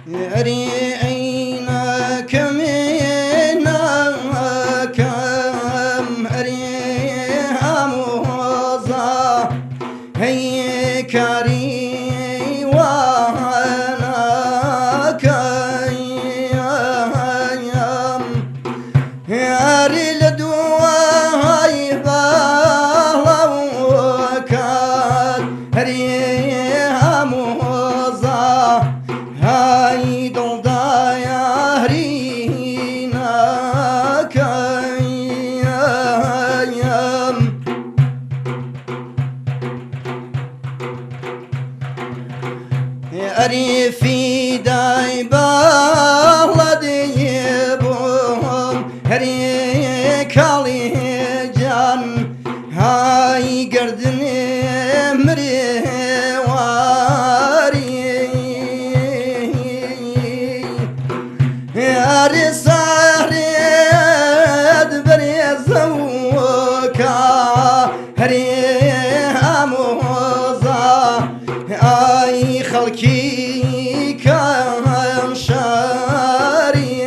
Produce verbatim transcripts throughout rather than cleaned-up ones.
أري عينك منك أريها موزة هي كري وعنك أري لدواي بالوك أريها موزة هاي دلدايا ريناك أري في داي بلدي بوم أري كالي جان هاي قردني مري أري صارد بريزوكا أريها موزة أي خلقي كان شاري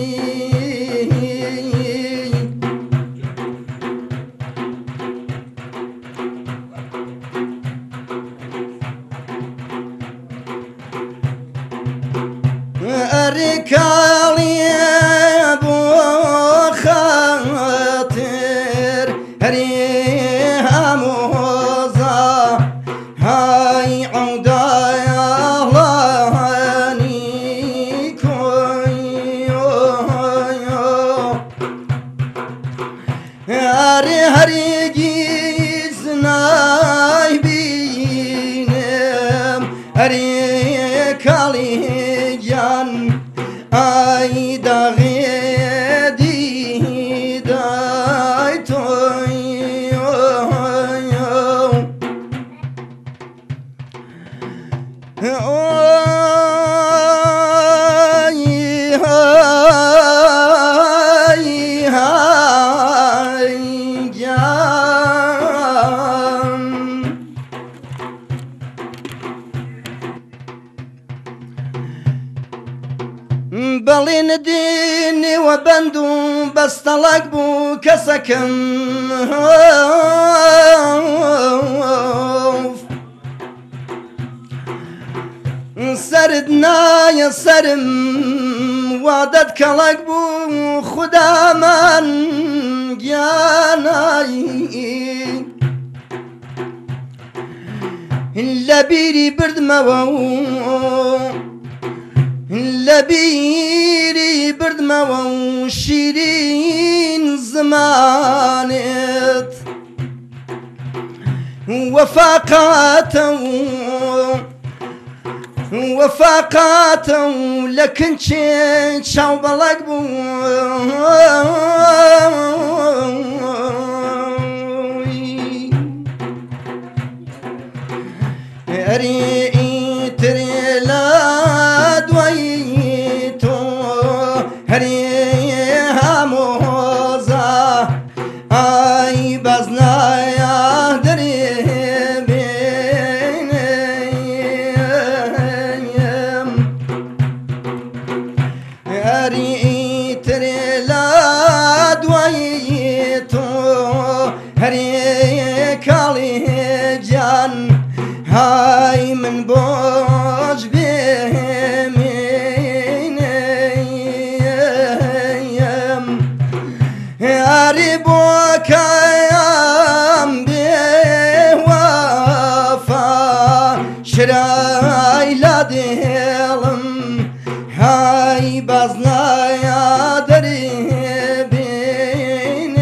أريكالي أبو خاطر أريها موزة هاي عودا يا لاني كوي أري هريجي سناي بينم أريكالي أي دغيدي دايتوي هاي هاي جان بلين ديني وبندو بس طلق بو كسكن سردنا يا سرم وعدت كلق بو خدا من جاناي اللبيري برد موو لبيري برد ما شيرين زمانت وفاقاته وفاقاته لكن شين شاو بلقبو أري تري لا دويتو هريها موزة أي بزنا يا دريبين أري تري لا دويتو هريكالي جان هاي من بوج بهمين هاري بوكا يام بوفا شراي لا ديلم هاي بزنا يا دريبين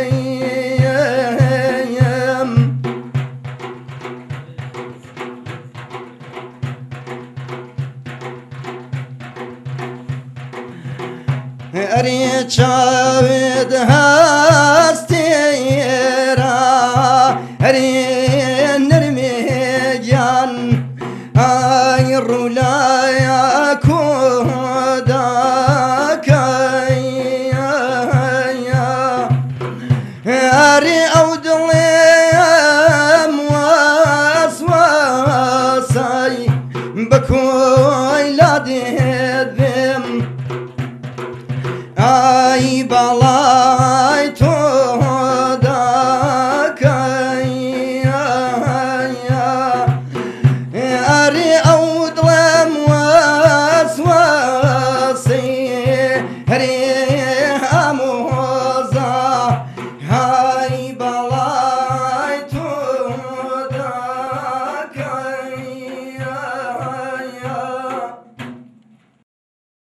أري شاود هاستيرا أري نرمي جان هاي الرولا كوداك أري أودلي مواسواسي بكوي لا دي ئای باڵا